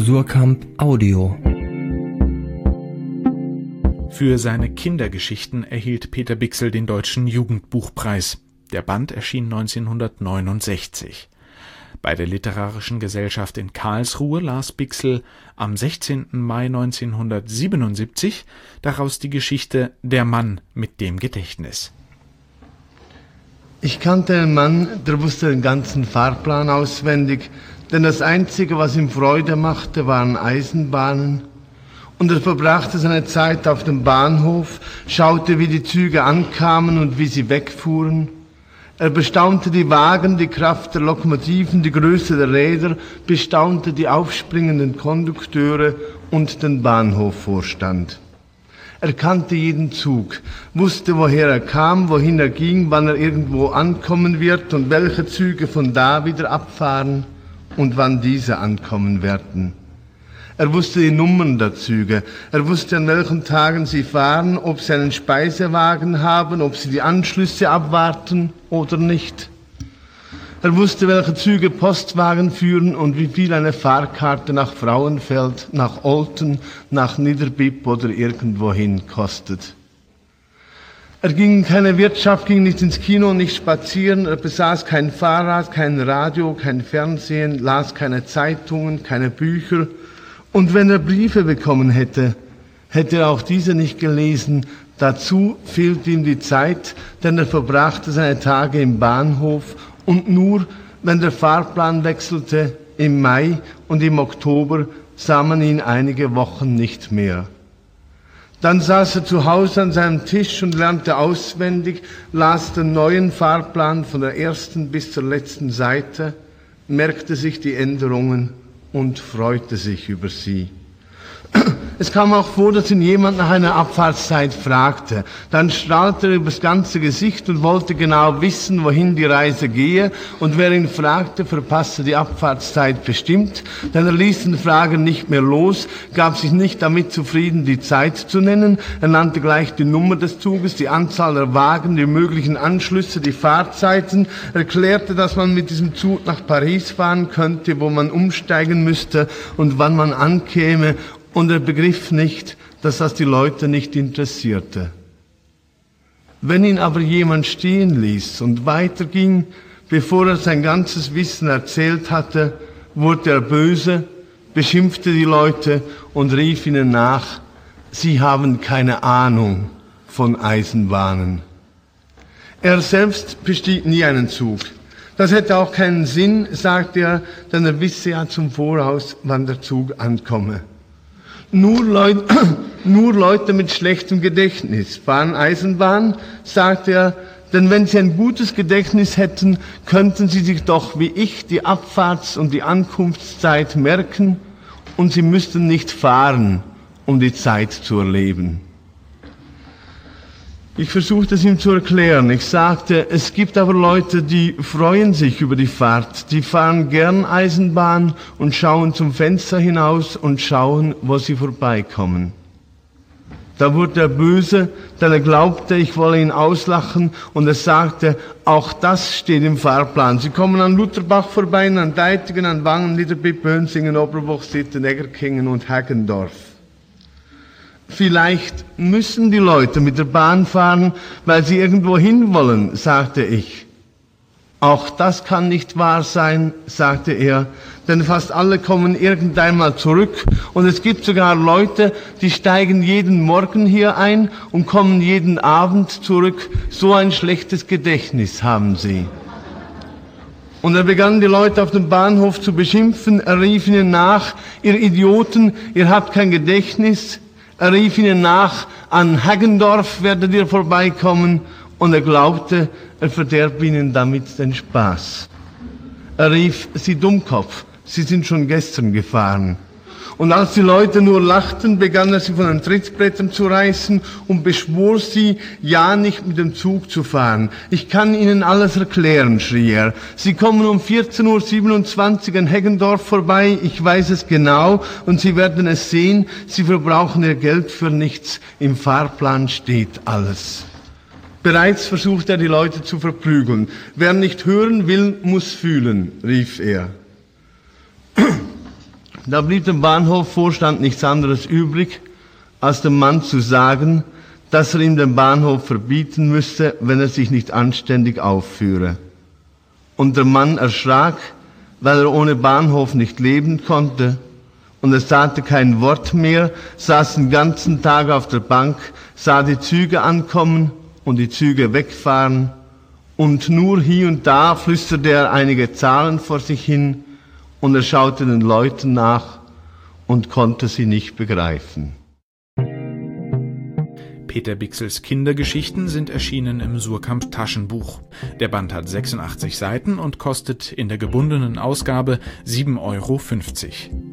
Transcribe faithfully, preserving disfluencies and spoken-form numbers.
Surkamp Audio. Für seine Kindergeschichten erhielt Peter Bichsel den Deutschen Jugendbuchpreis. Der Band erschien neunzehnhundertneunundsechzig. Bei der Literarischen Gesellschaft in Karlsruhe las Bichsel am sechzehnten Mai neunzehnhundertsiebenundsiebzig daraus die Geschichte Der Mann mit dem Gedächtnis. Ich kannte einen Mann, der wusste den ganzen Fahrplan auswendig, denn das Einzige, was ihm Freude machte, waren Eisenbahnen. Und er verbrachte seine Zeit auf dem Bahnhof, schaute, wie die Züge ankamen und wie sie wegfuhren. Er bestaunte die Wagen, die Kraft der Lokomotiven, die Größe der Räder, bestaunte die aufspringenden Kondukteure und den Bahnhofvorstand. Er kannte jeden Zug, wusste, woher er kam, wohin er ging, wann er irgendwo ankommen wird und welche Züge von da wieder abfahren und wann diese ankommen werden. Er wusste die Nummern der Züge, er wusste, an welchen Tagen sie fahren, ob sie einen Speisewagen haben, ob sie die Anschlüsse abwarten oder nicht. Er wusste, welche Züge Postwagen führen und wie viel eine Fahrkarte nach Frauenfeld, nach Olten, nach Niederbipp oder irgendwohin kostet. Er ging in keine Wirtschaft, ging nicht ins Kino, nicht spazieren, er besaß kein Fahrrad, kein Radio, kein Fernsehen, las keine Zeitungen, keine Bücher. Und wenn er Briefe bekommen hätte, hätte er auch diese nicht gelesen. Dazu fehlte ihm die Zeit, denn er verbrachte seine Tage im Bahnhof und nur, wenn der Fahrplan wechselte, im Mai und im Oktober, sah man ihn einige Wochen nicht mehr. Dann saß er zu Hause an seinem Tisch und lernte auswendig, las den neuen Fahrplan von der ersten bis zur letzten Seite, merkte sich die Änderungen und freute sich über sie. Es kam auch vor, dass ihn jemand nach einer Abfahrtszeit fragte. Dann strahlte er übers ganze Gesicht und wollte genau wissen, wohin die Reise gehe. Und wer ihn fragte, verpasste die Abfahrtszeit bestimmt, denn er ließ den Frager nicht mehr los, gab sich nicht damit zufrieden, die Zeit zu nennen. Er nannte gleich die Nummer des Zuges, die Anzahl der Wagen, die möglichen Anschlüsse, die Fahrzeiten, erklärte, dass man mit diesem Zug nach Paris fahren könnte, wo man umsteigen müsste und wann man ankäme. Und er begriff nicht, dass das die Leute nicht interessierte. Wenn ihn aber jemand stehen ließ und weiterging, bevor er sein ganzes Wissen erzählt hatte, wurde er böse, beschimpfte die Leute und rief ihnen nach, sie haben keine Ahnung von Eisenbahnen. Er selbst bestieg nie einen Zug. Das hätte auch keinen Sinn, sagte er, denn er wisse ja zum Voraus, wann der Zug ankomme. Nur Leute, nur Leute mit schlechtem Gedächtnis fahren Eisenbahn, sagte er, denn wenn sie ein gutes Gedächtnis hätten, könnten sie sich doch wie ich die Abfahrts- und die Ankunftszeit merken und sie müssten nicht fahren, um die Zeit zu erleben. Ich versuchte es ihm zu erklären. Ich sagte, es gibt aber Leute, die freuen sich über die Fahrt. Die fahren gern Eisenbahn und schauen zum Fenster hinaus und schauen, wo sie vorbeikommen. Da wurde er böse, denn er glaubte, ich wolle ihn auslachen und er sagte, auch das steht im Fahrplan. Sie kommen an Lutherbach vorbei, an Deitigen, an Wangen, Niederbipp, Bönsingen, Oberbuchsitten, Eggerkingen und Haggendorf. Vielleicht müssen die Leute mit der Bahn fahren, weil sie irgendwo hin wollen, sagte ich. Auch das kann nicht wahr sein, sagte er, denn fast alle kommen irgendeinmal zurück und es gibt sogar Leute, die steigen jeden Morgen hier ein und kommen jeden Abend zurück. So ein schlechtes Gedächtnis haben sie. Und er begann die Leute auf dem Bahnhof zu beschimpfen. Er rief ihnen nach, ihr Idioten, ihr habt kein Gedächtnis. Er rief ihnen nach, an Haggendorf werdet ihr vorbeikommen, und er glaubte, er verderbe ihnen damit den Spaß. Er rief, sie Dummkopf, sie sind schon gestern gefahren. Und als die Leute nur lachten, begann er sie von den Trittbrettern zu reißen und beschwor sie, ja nicht mit dem Zug zu fahren. Ich kann Ihnen alles erklären, schrie er. Sie kommen um vierzehn Uhr siebenundzwanzig in Heggendorf vorbei, ich weiß es genau, und Sie werden es sehen, Sie verbrauchen Ihr Geld für nichts, im Fahrplan steht alles. Bereits versucht er, die Leute zu verprügeln. Wer nicht hören will, muss fühlen, rief er. Da blieb dem Bahnhofvorstand nichts anderes übrig, als dem Mann zu sagen, dass er ihm den Bahnhof verbieten müsste, wenn er sich nicht anständig aufführe. Und der Mann erschrak, weil er ohne Bahnhof nicht leben konnte, und er sagte kein Wort mehr, saß den ganzen Tag auf der Bank, sah die Züge ankommen und die Züge wegfahren, und nur hier und da flüsterte er einige Zahlen vor sich hin, und er schaute den Leuten nach und konnte sie nicht begreifen. Peter Bichsels Kindergeschichten sind erschienen im Suhrkamp Taschenbuch. Der Band hat sechsundachtzig Seiten und kostet in der gebundenen Ausgabe sieben Euro fünfzig.